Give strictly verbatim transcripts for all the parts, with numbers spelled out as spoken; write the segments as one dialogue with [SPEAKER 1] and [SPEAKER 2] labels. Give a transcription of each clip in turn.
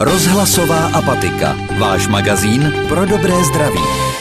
[SPEAKER 1] Rozhlasová apatika. Váš magazín pro dobré zdraví.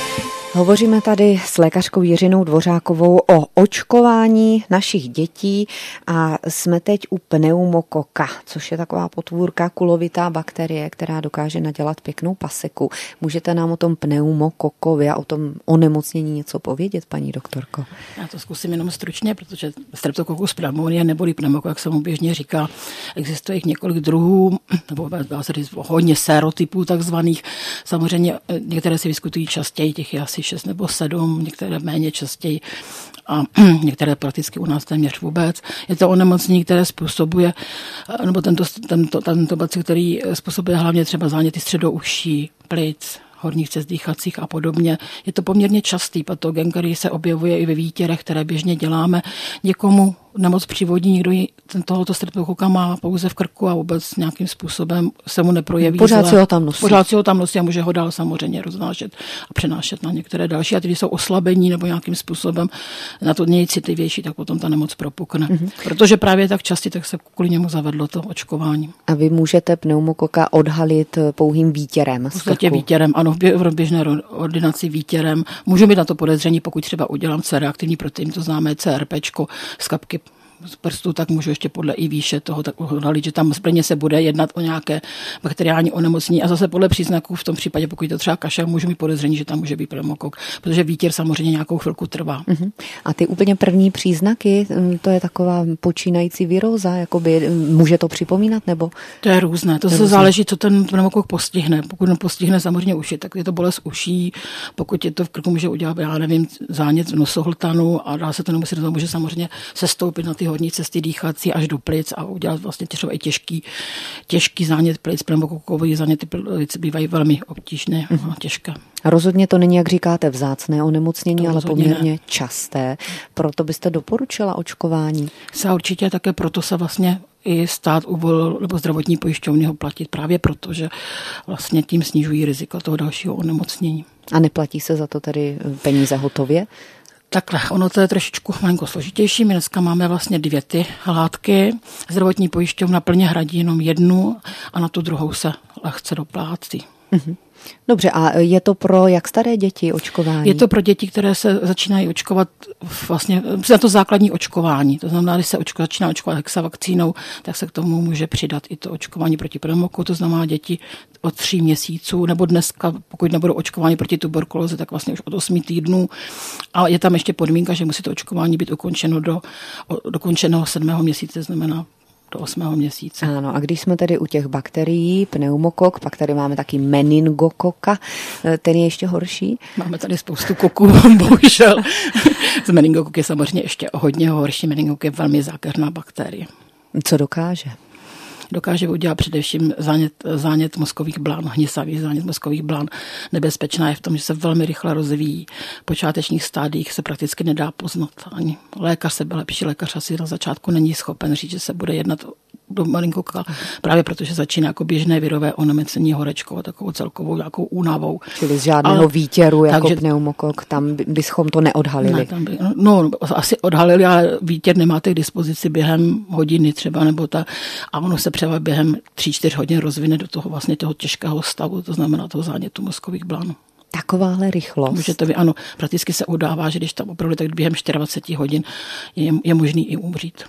[SPEAKER 2] Hovoříme tady s lékařkou Jiřinou Dvořákovou o očkování našich dětí a jsme teď u pneumokoka, což je taková potvůrka, kulovitá bakterie, která dokáže nadělat pěknou paseku. Můžete nám o tom pneumokokovi a o tom onemocnění něco povědět, paní doktorko?
[SPEAKER 3] Já to zkusím jenom stručně, protože Streptococcus pneumoniae neboli pneumokok, jak se mu běžně říká, existuje jich několik druhů, nebo dá se říct hodně sérotypů takzvaných. Samozřejmě některé se vyskytují častěji, těch je asi šest nebo sedm, některé méně častěji a některé prakticky u nás téměř vůbec. Je to onemocnění, které způsobuje, nebo tento, tento, tento bacil, který způsobuje hlavně třeba záněty středouší, plic, horních cest dýchacích a podobně. Je to poměrně častý patogen, který se objevuje i ve výtěrech, které běžně děláme. Někomu nemoc přivodí, někdo tohoto streptokoka má pouze v krku a vůbec nějakým způsobem se mu neprojeví.
[SPEAKER 2] Pořád si ho tam nosí.
[SPEAKER 3] Pořád si ho tam nosí a může ho dál samozřejmě roznášet a přenášet na některé další. A ty jsou oslabení nebo nějakým způsobem na to nejcitlivější, tak potom ta nemoc propukne. Mm-hmm. Protože právě tak častě, tak se kvůli němu zavedlo to očkování.
[SPEAKER 2] A vy můžete pneumokoka odhalit pouhým výtěrem?
[SPEAKER 3] V podstatě výtěrem, ano, v běžné ordinaci výtěrem. Můžu mít na to podezření, pokud třeba udělám C-reaktivní protein, to známé CRPčko z kapky z prstu, tak můžu ještě podle i výše toho tak odhalit, že tam zprně se bude jednat o nějaké bakteriální onemocnění a zase podle příznaků v tom případě, pokud to třeba kašel, můžu mít podezření, že tam může být pneumokok, protože výtěr samozřejmě nějakou chvilku trvá. Uh-huh.
[SPEAKER 2] A ty úplně první příznaky, to je taková počínající viróza, jakoby může to připomínat, nebo?
[SPEAKER 3] To je různé, to, to se různé. Záleží, co ten pneumokok postihne. Pokud on postihne samozřejmě uši, tak je to bolest uší, pokud je to v krku, může udělat, já nevím, zánět nosohltanu a dá se to nemusí, to může samozřejmě sestoupit na ty horní cesty dýchací až do plic a udělat vlastně třeba i těžký, těžký zánět plic, pneumokokový záněty plic bývají velmi obtížné a těžké.
[SPEAKER 2] Rozhodně to není, jak říkáte, vzácné onemocnění,
[SPEAKER 3] to
[SPEAKER 2] ale poměrně
[SPEAKER 3] ne.
[SPEAKER 2] časté. Proto byste doporučila očkování?
[SPEAKER 3] Se určitě také proto se vlastně i stát uvolil, nebo zdravotní pojišťovny ho platit právě proto, že vlastně tím snižují riziko toho dalšího onemocnění.
[SPEAKER 2] A neplatí se za to tedy peníze hotově?
[SPEAKER 3] Takhle, ono to je trošičku malinko složitější. My dneska máme vlastně dvě ty látky. Zdravotní pojišťovna plně hradí jenom jednu a na tu druhou se lehce doplácí.
[SPEAKER 2] Mhm. Dobře, a je to pro jak staré děti očkování?
[SPEAKER 3] Je to pro děti, které se začínají očkovat vlastně za to základní očkování. To znamená, když se očko, začíná očkovat hexavakcínou, tak se k tomu může přidat i to očkování proti pneumokoku, to znamená děti od tří měsíců, nebo dneska, pokud nebudou očkování proti tuberkulóze, tak vlastně už od osmi týdnů. A je tam ještě podmínka, že musí to očkování být ukončeno do dokončeného sedmého měsíce, znamená do osmého měsíce.
[SPEAKER 2] Ano, a když jsme tedy u těch bakterií, pneumokok, pak tady máme taky meningokoka, ten je ještě horší?
[SPEAKER 3] Máme tady spoustu koků, bohužel. Meningokok je samozřejmě ještě hodně horší, meningokok je velmi zákeřná bakterie.
[SPEAKER 2] Co dokáže?
[SPEAKER 3] Dokáže udělat především zánět, zánět mozkových blán, hnisavý zánět mozkových blán. Nebezpečná je v tom, že se velmi rychle rozvíjí. V počátečních stádiích se prakticky nedá poznat. Ani lékař, sebelepší lékař asi na začátku není schopen říct, že se bude jednat do meningokoka, právě protože začíná jako běžné virové onemocnění horečkou a takovou celkovou nějakou únavou.
[SPEAKER 2] Čili z žádného ale, výtěru jako takže, pneumokok, tam bychom to neodhalili.
[SPEAKER 3] Ne, tam by, no, asi odhalili, ale výtěr nemáte k dispozici během hodiny třeba, nebo ta, a ono se třeba během tři čtyři hodin rozvine do toho vlastně toho těžkého stavu, to znamená toho zánětu mozkových blánů.
[SPEAKER 2] Takováhle rychlost.
[SPEAKER 3] Můžete vy, ano, prakticky se udává, že když tam opravdu tak během dvacet čtyři hodin je, je možný i umřít.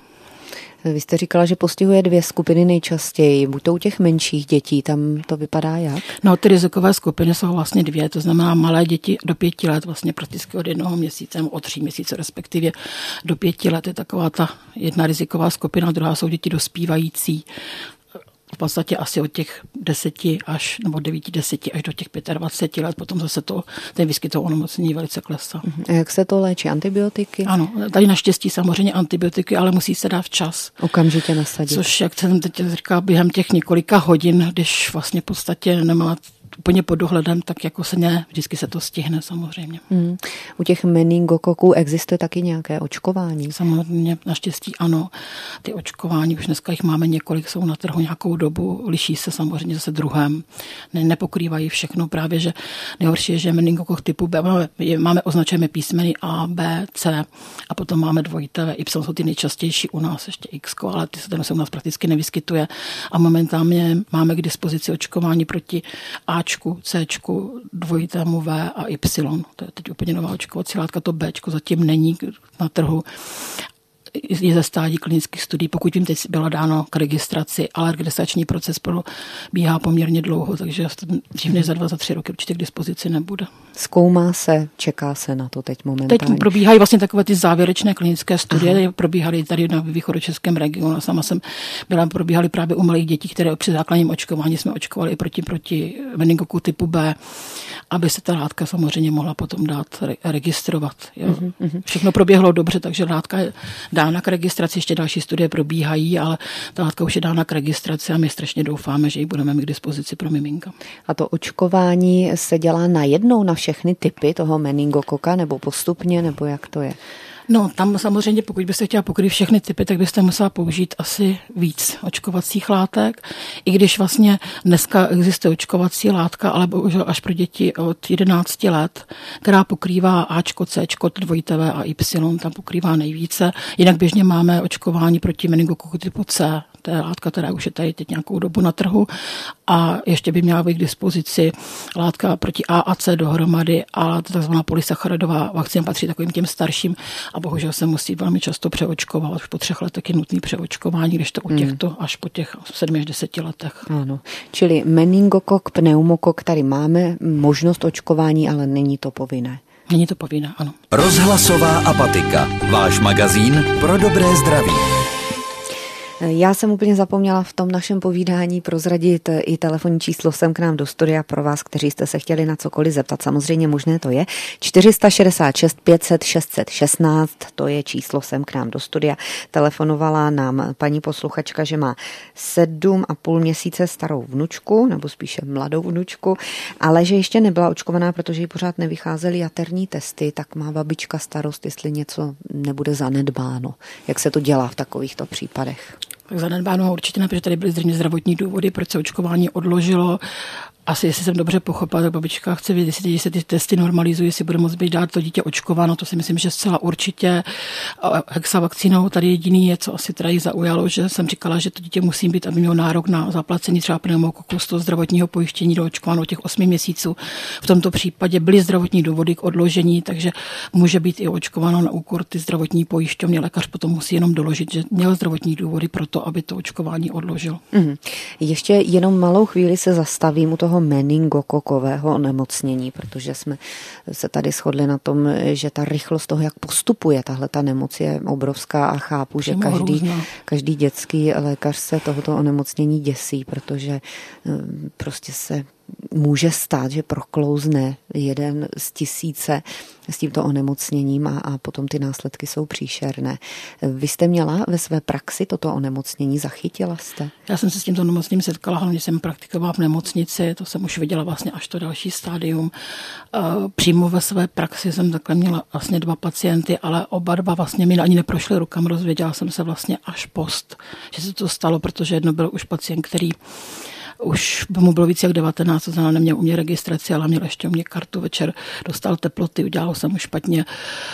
[SPEAKER 2] Vy jste říkala, že postihuje dvě skupiny nejčastěji. Buď to u těch menších dětí, tam to vypadá jak?
[SPEAKER 3] No, ty rizikové skupiny jsou vlastně dvě, to znamená malé děti do pěti let, vlastně prakticky od jednoho měsíce, od tří měsíce respektive do pěti let je taková ta jedna riziková skupina, druhá jsou děti dospívající. V podstatě asi od těch deseti až, nebo devíti, deseti až do těch dvaceti pěti let, potom zase to, ten výskyt toho onemocnění velice klesá.
[SPEAKER 2] A jak se to léčí? Antibiotiky?
[SPEAKER 3] Ano, tady naštěstí samozřejmě antibiotiky, ale musí se dát včas.
[SPEAKER 2] Okamžitě nasadit.
[SPEAKER 3] Což, jak jsem teď říkal, během těch několika hodin, když vlastně v podstatě nemá úplně pod dohledem, tak jako se ne, vždycky se to stihne samozřejmě.
[SPEAKER 2] Hmm. U těch meningokoků existuje taky nějaké očkování?
[SPEAKER 3] Samozřejmě, naštěstí ano. Ty očkování, už dneska jich máme několik, jsou na trhu nějakou dobu, liší se samozřejmě zase druhem, ne, nepokrývají všechno, právě že nejhorší je, že meningokok typu B, máme, máme označujeme písmeny A, B, C a potom máme dvojité Y, jsou ty nejčastější u nás, ještě X, ale ty se, ten se u nás prakticky nevyskytuje a momentálně máme k dispozici očkování proti Ačku, Cčku, dvojitému V a Y. To je teď úplně nová očkovací látka, to Bčko zatím není na trhu. Je ze stádí klinických studií, pokud vím, teď byla dáno k registraci, ale registrační proces probíhá poměrně dlouho, takže dřív než za dva, za tři roky určitě k dispozici nebude.
[SPEAKER 2] Zkoumá se, čeká se na to teď momentálně.
[SPEAKER 3] Teď probíhají vlastně takové ty závěrečné klinické studie, Aha. probíhaly tady na východočeském regionu, sama jsem byla, probíhaly právě u malých dětí, které při základním očkování jsme očkovali i proti, proti meningokoku typu B, aby se ta látka samozřejmě mohla potom dát re- registrovat. Jo. Uh-huh. Všechno proběhlo dobře, takže látka je dána k registraci, ještě další studie probíhají, ale ta látka už je dána k registraci a my strašně doufáme, že ji budeme mít k dispozici pro miminka.
[SPEAKER 2] A to očkování se dělá najednou na všechny typy toho meningokoka, nebo postupně, nebo jak to je?
[SPEAKER 3] No, tam samozřejmě, pokud byste chtěla pokrýt všechny typy, tak byste musela použít asi víc očkovacích látek. I když vlastně dneska existuje očkovací látka, ale bohužel až pro děti od jedenácti let, která pokrývá Ačko, Cčko, dvojité V a Y, tam pokrývá nejvíce. Jinak běžně máme očkování proti meningokoku typu C. To je látka, která už je tady teď nějakou dobu na trhu a ještě by měla být k dispozici látka proti A a C dohromady, a takzvaná polysacharidová vakcína patří takovým těm starším a bohužel se musí velmi často přeočkovat. Už po třech letech je nutný přeočkování, když to u těchto hmm. až po těch sedmi až deseti letech.
[SPEAKER 2] Ano, čili meningokok, pneumokok, tady máme možnost očkování, ale není to povinné.
[SPEAKER 3] Není to povinné, ano.
[SPEAKER 1] Rozhlasová apatika. Váš magazín pro dobré zdraví.
[SPEAKER 2] Já jsem úplně zapomněla v tom našem povídání prozradit i telefonní číslo sem k nám do studia pro vás, kteří jste se chtěli na cokoliv zeptat. Samozřejmě možné to je. čtyři šest šest pět set šest set šestnáct, to je číslo sem k nám do studia. Telefonovala nám paní posluchačka, že má sedm a půl měsíce starou vnučku, nebo spíše mladou vnučku, ale že ještě nebyla očkovaná, protože jí pořád nevycházely jaterní testy, tak má babička starost, jestli něco nebude zanedbáno. Jak se to dělá v takovýchto případech?
[SPEAKER 3] Tak zanedbáno určitě ne, protože tady byly zřejmě zdravotní důvody, proč se očkování odložilo. Asi, jestli jsem dobře pochopila, tak babička chce vědět, jestli se ty testy normalizují, jestli bude moct být dát to dítě očkováno, to si myslím, že zcela určitě. Hexavakcínou tady jediný je, co asi teda jí zaujalo, že jsem říkala, že to dítě musí být, aby mělo nárok na zaplacení třeba pneumokoku z toho zdravotního pojištění do očkováno těch osmi měsíců. V tomto případě byly zdravotní důvody k odložení, takže může být i očkováno na úkor ty zdravotní pojišťovny. Lékař potom musí jenom doložit, že měl zdravotní důvody pro to, aby to očkování odložil. Mm.
[SPEAKER 2] Ještě jenom malou chvíli se zastavím u toho meningokokového onemocnění, protože jsme se tady shodli na tom, že ta rychlost toho, jak postupuje tahle ta nemoc, je obrovská a chápu, že každý, každý dětský lékař se tohoto onemocnění děsí, protože prostě se může stát, že proklouzne jeden z tisíce s tímto onemocněním a, a potom ty následky jsou příšerné. Vy jste měla ve své praxi toto onemocnění, zachytila jste?
[SPEAKER 3] Já jsem se s tímto onemocněním setkala, hlavně jsem praktikovala v nemocnici, to jsem už viděla vlastně až to další stádium. Přímo ve své praxi jsem takhle měla vlastně dva pacienty, ale oba dva vlastně mi ani neprošly rukama, rozvěděla jsem se vlastně až post, že se to stalo, protože jedno byl už pacient, který už mu bylo více jak devatenáct, to znamená, neměl u mě registraci, ale měl ještě u mě kartu, večer dostal teploty, udělalo se mu špatně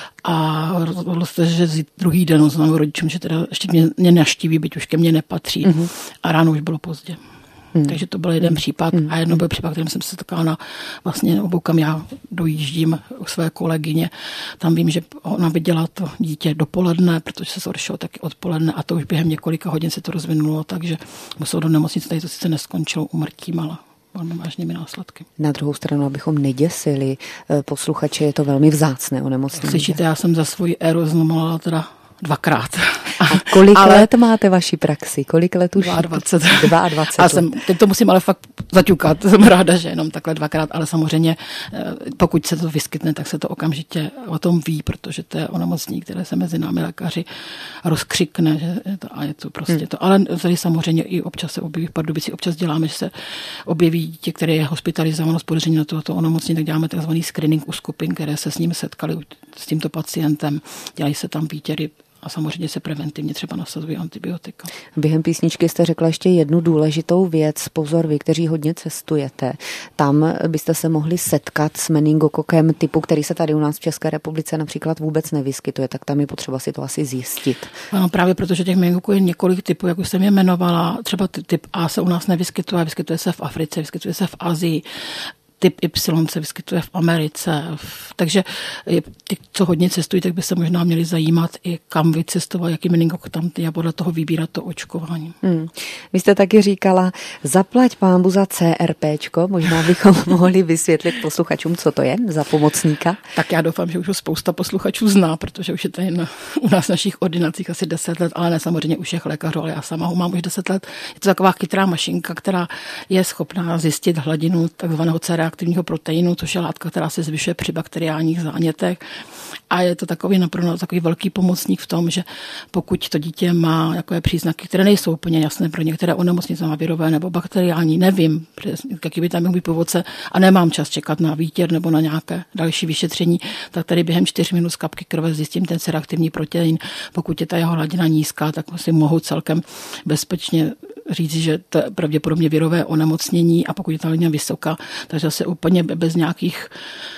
[SPEAKER 3] a rozhodl se, že druhý den oznámil rodičům, že teda ještě mě, mě naštíví, byť už ke mně nepatří. Mm-hmm. A ráno už bylo pozdě. Hmm. Takže to byl jeden hmm. případ a jedno byl případ, kterým jsem se setkala na vlastně obou, kam já dojíždím u své kolegyně. Tam vím, že ona viděla to dítě dopoledne, protože se zhoršilo taky odpoledne a to už během několika hodin se to rozvinulo, takže muselo do nemocnice, tady to sice neskončilo úmrtím, ale velmi vážnými následky.
[SPEAKER 2] Na druhou stranu, abychom neděsili posluchače, je to velmi vzácné onemocnění.
[SPEAKER 3] Slyšíte, já jsem za svůj éro znomovala teda dvakrát.
[SPEAKER 2] A kolik ale let máte vaší praxi? Kolik let už?
[SPEAKER 3] dvacet.
[SPEAKER 2] dvacet
[SPEAKER 3] A jsem, teď to musím ale fakt zaťukat. Jsem ráda, že jenom takhle dvakrát, ale samozřejmě pokud se to vyskytne, tak se to okamžitě o tom ví, protože to je onemocnění, které se mezi námi lékaři rozkřikne, že je to, a je to prostě hmm. to. Ale tady samozřejmě i občas se objeví, v Pardubicích občas děláme, že se objeví dítě, které je hospitalizováno s podezřením na tohoto onemocnění, tak děláme takzvaný screening u skupin, které se s ním setkali s tímto pacientem. Dělají se tam výtěry a samozřejmě se preventivně třeba nasazují antibiotika.
[SPEAKER 2] Během písničky jste řekla ještě jednu důležitou věc. Pozor, vy, kteří hodně cestujete, tam byste se mohli setkat s meningokokem typu, který se tady u nás v České republice například vůbec nevyskytuje, tak tam je potřeba si to asi zjistit.
[SPEAKER 3] Ano, právě protože těch meningoků je několik typů, jak už jsem je jmenovala. Třeba typ A se u nás nevyskytuje, vyskytuje se v Africe, vyskytuje se v Asii. Typ Y se vyskytuje v Americe, takže ty, co hodně cestují, tak by se možná měli zajímat i kam vycestovat, jaký meningok tam je a podle toho vybírat to očkování. Hmm.
[SPEAKER 2] Vy jste taky říkala, zaplať pánbu za CRPčko, možná bychom mohli vysvětlit posluchačům, co to je za pomocníka.
[SPEAKER 3] Tak já doufám, že už ho spousta posluchačů zná, protože už je tady na, u nás v našich ordinacích asi deset let, ale ne samozřejmě u všech lékařů, ale já sama ho mám už deset let. Je to taková chytrá mašinka, která je schopná zjistit hladinu takzvaného C R A aktivního proteinu, což je látka, která se zvyšuje při bakteriálních zánětech. A je to takový naprosto takový velký pomocník v tom, že pokud to dítě má takové příznaky, které nejsou úplně jasné pro některé onemocnění, má virové nebo bakteriální, nevím, jaký by tam mohl být původce a nemám čas čekat na výtěr nebo na nějaké další vyšetření, tak tady během čtyř minut z kapky krve zjistím ten C R A aktivní protein. Pokud je ta jeho hladina nízká, tak si mohu celkem bezpečně říct, že to je pravděpodobně virové onemocnění a pokud je ta hladina vysoká, takže se úplně bez nějakých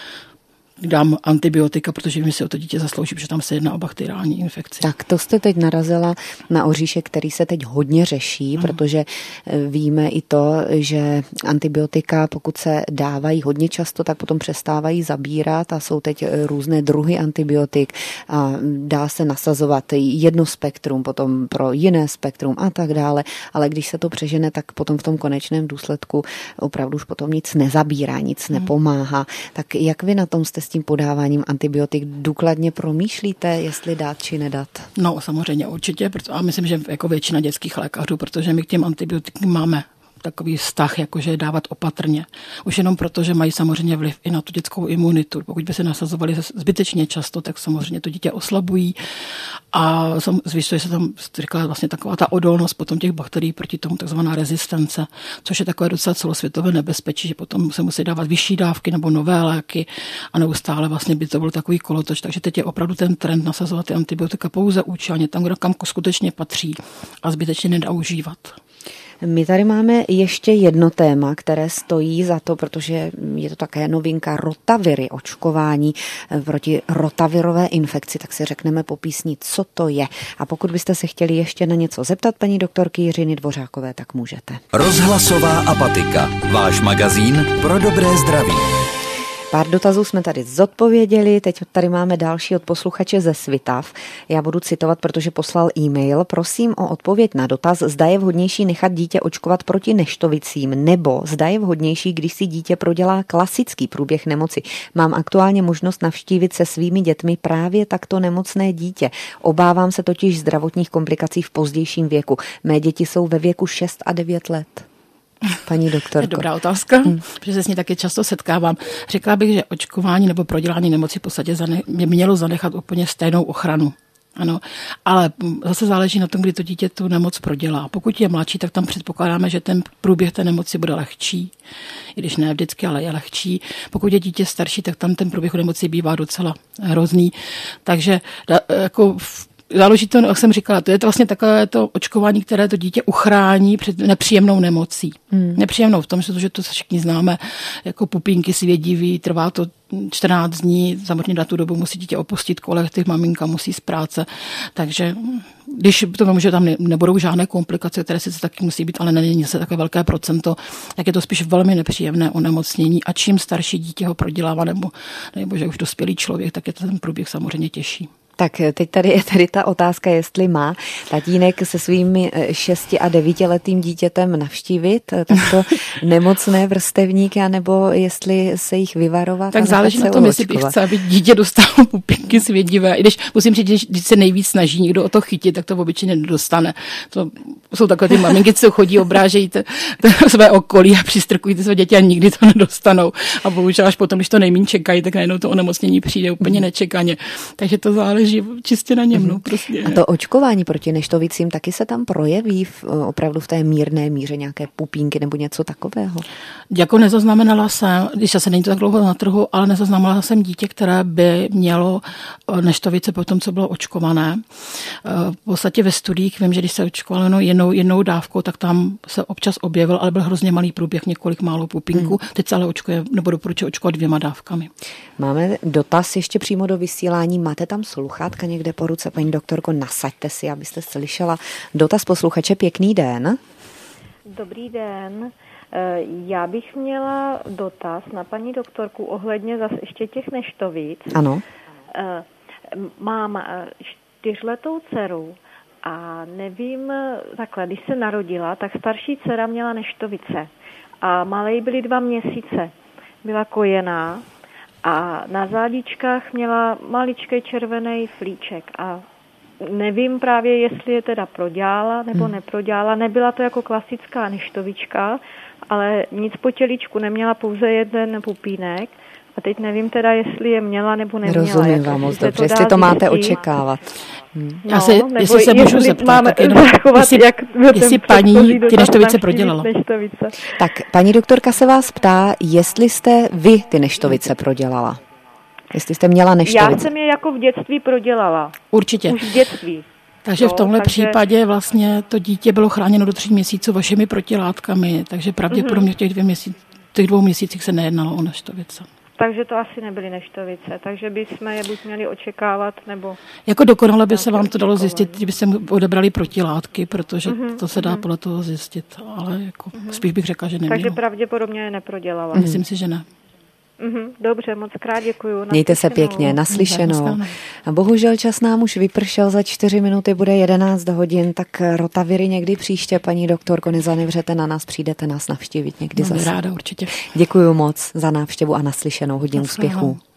[SPEAKER 3] dám antibiotika, protože mi se o to dítě zaslouží, protože tam se jedná o bakteriální infekci.
[SPEAKER 2] Tak to jste teď narazila na oříšek, který se teď hodně řeší, mm. protože víme i to, že antibiotika, pokud se dávají hodně často, tak potom přestávají zabírat a jsou teď různé druhy antibiotik a dá se nasazovat jedno spektrum, potom pro jiné spektrum a tak dále, ale když se to přežene, tak potom v tom konečném důsledku opravdu už potom nic nezabírá, nic mm. nepomáhá. Tak jak vy na tom jste s tím podáváním antibiotik důkladně promýšlíte, jestli dát či nedat?
[SPEAKER 3] No samozřejmě určitě, a myslím, že jako většina dětských lékařů, protože my k těm antibiotikům máme takový vztah, jakože dávat opatrně. Už jenom proto, že mají samozřejmě vliv i na tu dětskou imunitu. Pokud by se nasazovali zbytečně často, tak samozřejmě to dítě oslabují a zvyšuje se tam, říkala, vlastně taková ta odolnost potom těch bakterií proti tomu, takzvaná rezistence, což je takové docela celosvětové nebezpečí, že potom se musí dávat vyšší dávky nebo nové léky a neustále vlastně by to byl takový kolotoč. Takže teď je opravdu ten trend nasazovat ty antibiotika pouze účelně, tam, kde kam skutečně patří a zbytečně nedoužívat.
[SPEAKER 2] My tady máme ještě jedno téma, které stojí za to, protože je to také novinka rotaviry, očkování proti rotavirové infekci, tak si řekneme po písni, co to je. A pokud byste se chtěli ještě na něco zeptat paní doktorky Jiřiny Dvořákové, tak můžete.
[SPEAKER 1] Rozhlasová apatika, váš magazín pro dobré zdraví.
[SPEAKER 2] Pár dotazů jsme tady zodpověděli, teď tady máme další od posluchače ze Svitav. Já budu citovat, protože poslal e-mail. Prosím o odpověď na dotaz, zda je vhodnější nechat dítě očkovat proti neštovicím, nebo zda je vhodnější, když si dítě prodělá klasický průběh nemoci. Mám aktuálně možnost navštívit se svými dětmi právě takto nemocné dítě. Obávám se totiž zdravotních komplikací v pozdějším věku. Mé děti jsou ve věku šest a devět let. Paní doktorko.
[SPEAKER 3] Dobrá otázka, hmm. protože se s ní taky často setkávám. Řekla bych, že očkování nebo prodělání nemoci v podstatě zane, mě mělo zanechat úplně stejnou ochranu. Ano, ale zase záleží na tom, kdy to dítě tu nemoc prodělá. Pokud je mladší, tak tam předpokládáme, že ten průběh té nemoci bude lehčí, i když ne vždycky, ale je lehčí. Pokud je dítě starší, tak tam ten průběh nemoci bývá docela hrozný. Takže jako záleží to, jak jsem říkala, to je to vlastně takové to očkování, které to dítě uchrání před nepříjemnou nemocí. Hmm. Nepříjemnou v tom, že to všichni známe, jako pupínky svědiví, trvá to čtrnáct dní, samozřejmě na tu dobu musí dítě opustit kolektiv, maminka musí z práce, takže když to vím, že tam nebudou žádné komplikace, které sice taky musí být, ale není se takové velké procento, tak je to spíš velmi nepříjemné onemocnění a čím starší dítě ho prodělává, nebo, nebo že už dospělý člověk, tak je to ten průběh samozřejmě těžší.
[SPEAKER 2] Tak teď tady je tady ta otázka, jestli má tatínek se svým šesti a devítiletým dítětem navštívit takto nemocné vrstevníky, anebo jestli se jich vyvarovat.
[SPEAKER 3] Tak záleží na tom, jestli bych chce, aby dítě dostalo pupínky svědivé. I když musím říct, když se nejvíc snaží někdo o to chytit, tak to obyčejně nedostane. To jsou takové ty maminky, co chodí, obrážejí t- t- své okolí a přistrkují ty své děti a nikdy to nedostanou. A bohužel až potom, když to nejméně čekají, tak najednou to onemocnění přijde úplně nečekaně. Takže to záleží čistě na něm. No, prostě.
[SPEAKER 2] A to očkování proti neštovicím taky se tam projeví v, opravdu v té mírné míře nějaké pupínky nebo něco takového?
[SPEAKER 3] Jako nezaznamenala jsem, když se není to tak dlouho na trhu, ale nezaznamenala jsem dítě, které by mělo neštovice po tom, co bylo očkované. V podstatě ve studiích vím, že když se očkovalo jednou, jednou dávkou, tak tam se občas objevil, ale byl hrozně malý průběh, několik málo pupinků. Hmm. Teď se ale očkuje, nebo doporučuje očkovat dvěma dávkami.
[SPEAKER 2] Máme dotaz ještě přímo do vysílání. Máte tam sluchátka někde po ruce, paní doktorko? Nasaďte si, abyste slyšela dotaz posluchače. Pěkný den.
[SPEAKER 4] Dobrý den. Já bych měla dotaz na paní doktorku ohledně zase ještě těch neštovic.
[SPEAKER 2] Ano.
[SPEAKER 4] Mám čtyřletou dceru a nevím, takhle, když se narodila, tak starší dcera měla neštovice a malej byly dva měsíce. Byla kojená a na zádičkách měla maličký červený flíček a nevím právě, jestli je teda prodělala nebo hmm. neprodělala. Nebyla to jako klasická neštovička, ale nic po tělíčku, neměla pouze jeden pupínek. A teď nevím teda, jestli je měla nebo neměla.
[SPEAKER 2] Rozumím vám moc dobře, jestli to máte očekávat.
[SPEAKER 3] Hmm. No, Asi, jestli se můžu zeptat, tak jenom, jestli, jak jestli paní ty neštovice prodělala.
[SPEAKER 2] Neštovice. Tak paní doktorka se vás ptá, jestli jste vy ty neštovice prodělala. Jestli jste měla neštovice.
[SPEAKER 4] Já jsem je jako v dětství prodělala.
[SPEAKER 3] Určitě.
[SPEAKER 4] Už v dětství.
[SPEAKER 3] Takže v tomhle takže... případě vlastně to dítě bylo chráněno do tří měsíců vašimi protilátkami, takže pravděpodobně v těch, dvě měsíc, těch dvou měsících se nejednalo o neštovice.
[SPEAKER 4] Takže to asi nebyly neštovice, takže bychom je buď měli očekávat, nebo...
[SPEAKER 3] Jako dokonale by se vám to dalo zjistit, kdyby se odebrali protilátky, protože uh-huh, to se dá uh-huh. podle toho zjistit, ale jako uh-huh. spíš bych řekla, že nemělo.
[SPEAKER 4] Takže pravděpodobně je neprodělala.
[SPEAKER 3] Uh-huh. Myslím si, že ne.
[SPEAKER 4] Uhum, dobře, moc krát děkuju.
[SPEAKER 2] Mějte se pěkně, naslyšenou. A bohužel čas nám už vypršel, za čtyři minuty bude jedenáct hodin, tak rotaviry někdy příště, paní doktorko, nezanevřete na nás, přijdete nás navštívit někdy
[SPEAKER 3] no,
[SPEAKER 2] zase.
[SPEAKER 3] Ráda určitě.
[SPEAKER 2] Děkuju moc za návštěvu a naslyšenou, hodně úspěchů.